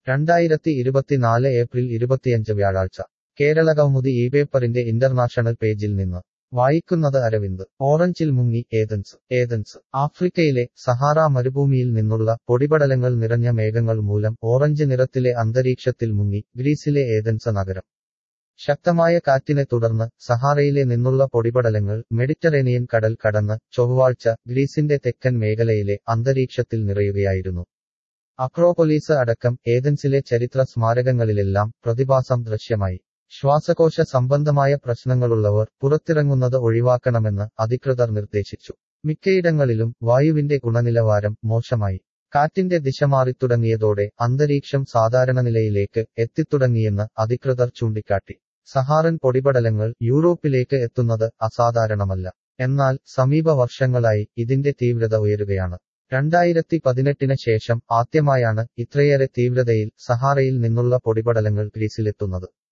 2024 April 25 വ്യാഴാഴ്ച Keralakaumudi ഇപേപ്പറിന്റെ international പേജിൽ നിന്ന് വായിക്കുന്നത് അരവിന്ദ്. ഓറഞ്ചിൽ മുങ്ങി ഏതൻസ് ആഫ്രിക്കയിലെ സഹാറ മരുഭൂമിയിൽ നിന്നുള്ള പൊടിപടലങ്ങൾ നിറഞ്ഞ മേഘങ്ങൾ മൂലം ഓറഞ്ച് നിറത്തിലെ അന്തരീക്ഷത്തിൽ മുങ്ങി ഗ്രീസിലെ ഏതൻസ് നഗരം. ശക്തമായ കാറ്റിനെ തുടർന്ന് സഹാറയിലെ നിന്നുള്ള പൊടിപടലങ്ങൾ മെഡിറ്ററേനിയൻ കടൽ കടന്ന് ചൊവ്വാഴ്ച ഗ്രീസിന്റെ തെക്കൻ മേഖലയിലെ അന്തരീക്ഷത്തിൽ നിറയുകയായിരുന്നു. അക്രോപൊലീസ് അടക്കം ഏതൻസിലെ ചരിത്ര സ്മാരകങ്ങളിലെല്ലാം പ്രതിഭാസം ദൃശ്യമായി. ശ്വാസകോശ സംബന്ധമായ പ്രശ്നങ്ങളുള്ളവർ പുറത്തിറങ്ങുന്നത് ഒഴിവാക്കണമെന്ന് അധികൃതർ നിർദ്ദേശിച്ചു. മിക്കയിടങ്ങളിലും വായുവിന്റെ ഗുണനിലവാരം മോശമായി. കാറ്റിന്റെ ദിശ മാറിത്തുടങ്ങിയതോടെ അന്തരീക്ഷം സാധാരണ നിലയിലേക്ക് എത്തിത്തുടങ്ങിയെന്ന് അധികൃതർ ചൂണ്ടിക്കാട്ടി. സഹാറൻ പൊടിപടലങ്ങൾ യൂറോപ്പിലേക്ക് എത്തുന്നത് അസാധാരണമല്ല. എന്നാൽ സമീപ വർഷങ്ങളായി ഇതിന്റെ തീവ്രത ഉയരുകയാണ്. 2018 ശേഷം ആദ്യമായാണ് ഇത്രയേറെ തീവ്രതയിൽ സഹാറയിൽ നിന്നുള്ള പൊടിപടലങ്ങൾ ഗ്രീസിലെത്തുന്നത്.